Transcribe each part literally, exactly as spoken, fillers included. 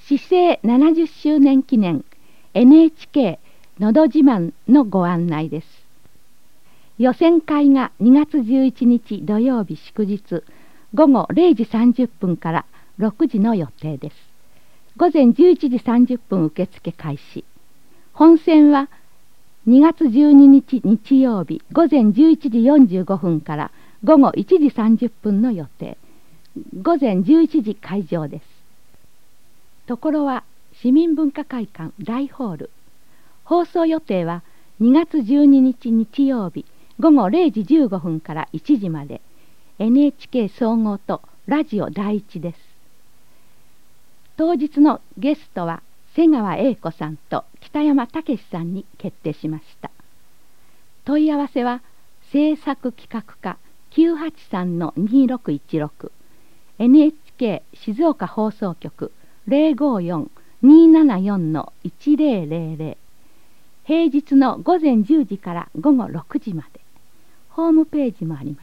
市政ななじゅっしゅうねん記念 エヌエイチケー のど自慢のご案内です。予選会がにがつじゅういちにち土曜日祝日ごごれいじさんじゅっぷんからろくじの予定です。午前じゅういちじさんじゅっぷん受付開始。本選はにがつじゅうににち日曜日午前じゅういちじよんじゅうごふんからごごいちじさんじゅっぷんの予定。午前じゅういちじ開場です。ところは市民文化会館大ホール。放送予定はにがつじゅうににち日曜日ごごれいじじゅうごふんからいちじまで エヌエイチケー 総合とラジオ第一です。当日のゲストは瀬川栄子さんと北山武さんに決定しました。問い合わせは制作企画課 きゅうはちさんのにろくいちろく エヌエイチケー 静岡放送局 ゼロごよん にーななよん のいちぜろぜろぜろ平日の午前じゅうじからごごろくじまで。ホームページもあります。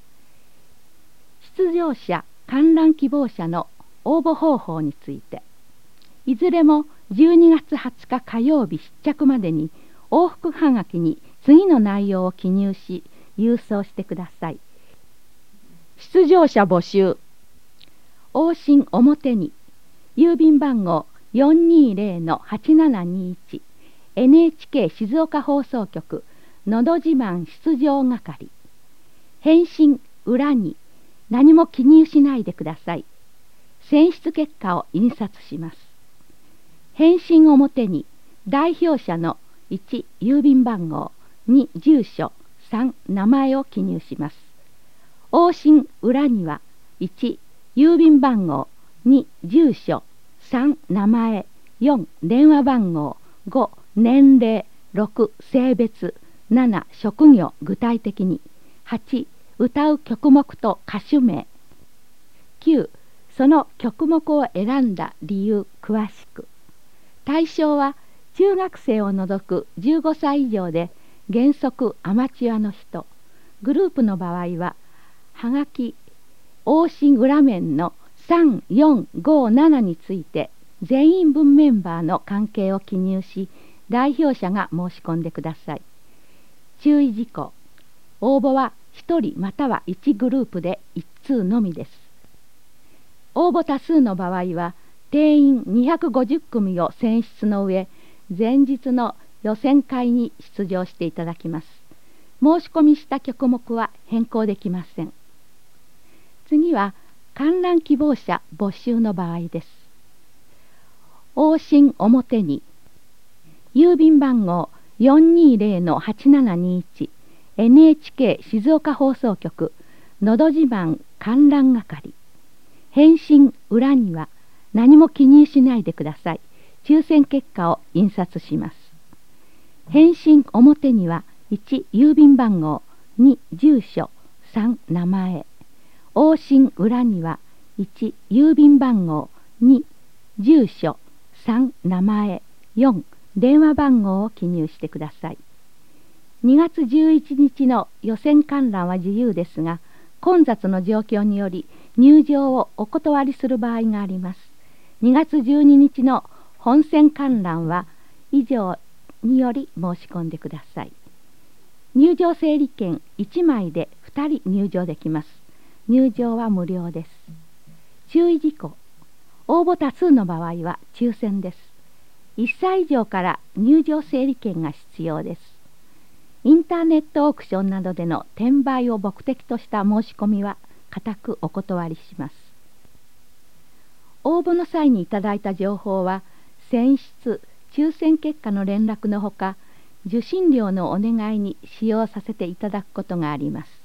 出場者観覧希望者の応募方法について、いずれもじゅうにがつはつか火曜日必着までに往復はがきに次の内容を記入し郵送してください。出場者募集。往診表に郵便番号 よんにーぜろのはちななにいち エヌエイチケー 静岡放送局のど自慢出場係。返信裏に何も記入しないでください。選出結果を印刷します。返信表に代表者のいち郵便番号、に住所、さん名前を記入します。往診裏にはいち郵便番号、に住所、さん名前、よん電話番号、ご年齢、ろく性別、なな職業具体的に、はち歌う曲目と歌手名、きゅうその曲目を選んだ理由詳しく。対象は中学生を除くじゅうごさい以上で原則アマチュアの人。グループの場合ははがき往診裏面のさん、よん、ご、ななについて全員分メンバーの関係を記入し代表者が申し込んでください。注意事項。応募はひとりまたはいちグループでいっつうのみです。応募多数の場合は定員にひゃくごじゅっくみを選出の上前日の予選会に出場していただきます。申し込みした曲目は変更できません。次は観覧希望者募集の場合です。往診表に郵便番号 よんにーぜろのはちななにいち エヌエイチケー 静岡放送局のど自慢観覧係。返信裏には何も記入しないでください。抽選結果を印刷します。返信表にはいち郵便番号、に住所、さん名前。往診裏にはいち郵便番号、に住所、さん名前、よん電話番号を記入してください。にがつじゅういちにちの予選観覧は自由ですが、混雑の状況により入場をお断りする場合があります。にがつじゅうににちの本選観覧は以上により申し込んでください。入場整理券いちまいでふたり入場できます。入場は無料です。注意事項。応募多数の場合は抽選です。いっさい以上から入場整理券が必要です。インターネットオークションなどでの転売を目的とした申し込みは固くお断りします。応募の際にいただいた情報は選出・抽選結果の連絡のほか受信料のお願いに使用させていただくことがあります。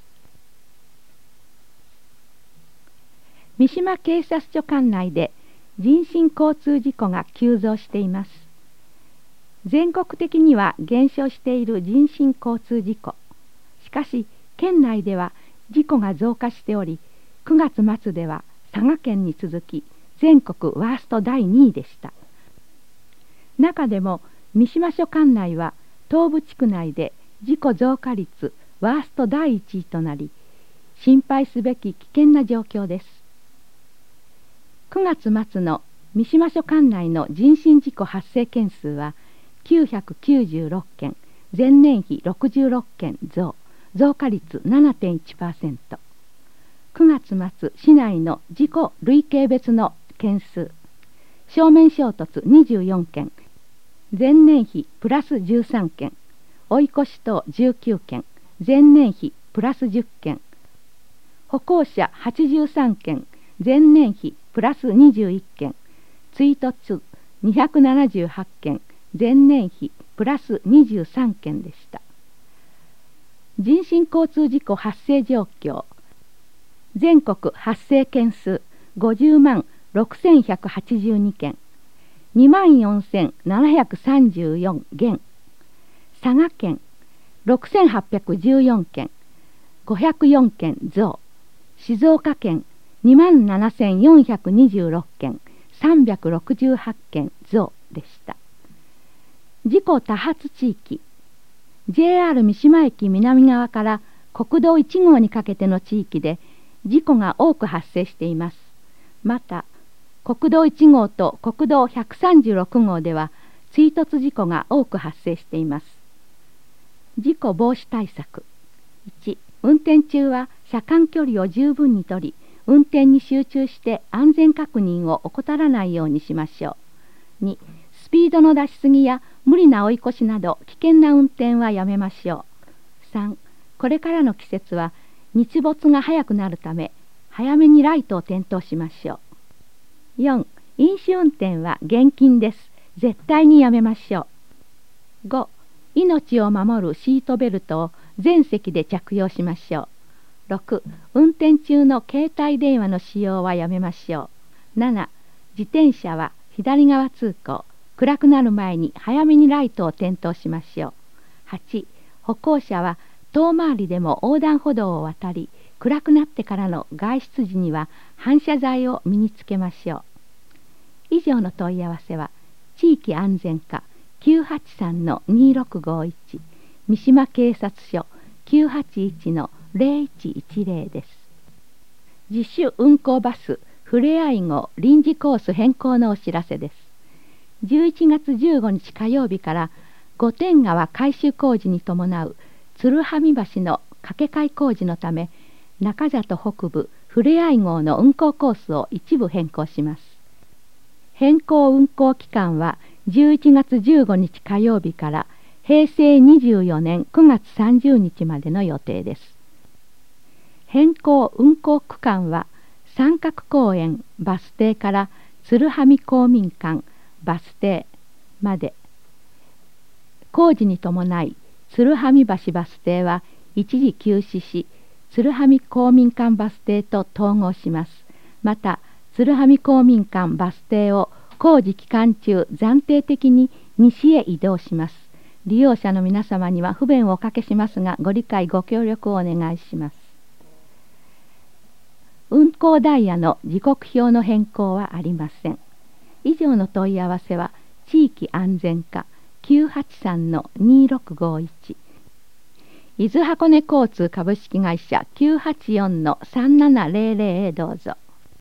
三島警察署管内で人身交通事故が急増しています。全国的には減少している人身交通事故。しかし県内では事故が増加しており、くがつ末では佐賀県に続き全国ワーストだいにいでした。中でも三島署管内は東部地区内で事故増加率ワーストだいいちいとなり、心配すべき危険な状況です。くがつ末の三島署管内の人身事故発生件数はきゅうひゃくきゅうじゅうろっけん、前年比ろくじゅうろっけん増、増加率 ななてんいちパーセント。くがつ末、市内の事故累計別の件数、正面衝突にじゅうよんけん、前年比プラスじゅうさんけん、追い越し等じゅうきゅうけん、前年比プラスじゅっけん、歩行者はちじゅうさんけん、前年比プラスにじゅういっけん、追突にひゃくななじゅうはちけん、前年比プラスにじゅうさんけんでした。人身交通事故発生状況、全国発生件数ごじゅうまんろくせんひゃくはちじゅうにけん、にまんよんせんななひゃくさんじゅうよんげん、佐賀県ろくせんはっぴゃくじゅうよんけん、ごひゃくよんけん増、静岡県にまんななせんよんひゃくにじゅうろっけん、さんびゃくろくじゅうはちけん増でした。事故多発地域、ジェイアール 三島駅南側から国道いちごうにかけての地域で事故が多く発生しています。また、国道いちごうと国道ひゃくさんじゅうろくごうでは追突事故が多く発生しています。事故防止対策。いち、運転中は車間距離を十分にとり、運転に集中して安全確認を怠らないようにしましょう。に、スピードの出しすぎや無理な追い越しなど危険な運転はやめましょう。さん、これからの季節は日没が早くなるため、早めにライトを点灯しましょう。よん、飲酒運転は厳禁です。絶対にやめましょう。ご、命を守るシートベルトを全席で着用しましょう。ろく、運転中の携帯電話の使用はやめましょう。なな、自転車は左側通行、暗くなる前に早めにライトを点灯しましょう。はち、歩行者は遠回りでも横断歩道を渡り、暗くなってからの外出時には反射材を身につけましょう。以上の問い合わせは地域安全課 きゅうはちさんのにろくごいち、三島警察署 きゅうはちいちのゼロいちいちゼロです。自主運行バスふれあい号臨時コース変更のお知らせです。じゅういちがつじゅうごにち火曜日から御殿川改修工事に伴う鶴羽見橋の架け替え工事のため、中里北部ふれあい号の運行コースを一部変更します。変更運行期間はじゅういちがつじゅうごにち火曜日からへいせいにじゅうよねんくがつさんじゅうにちまでの予定です。変更運行区間は三角公園バス停から鶴羽見公民館バス停まで。工事に伴い鶴羽見橋バス停は一時休止し、鶴羽見公民館バス停と統合します。また鶴羽見公民館バス停を工事期間中暫定的に西へ移動します。利用者の皆様には不便をおかけしますが、ご理解ご協力をお願いします。運行ダイヤの時刻表の変更はありません。以上の問い合わせは地域安全課 きゅうはちさんのにろくごいち、伊豆箱根交通株式会社 きゅうはちよんのさんななゼロゼロへどうぞ。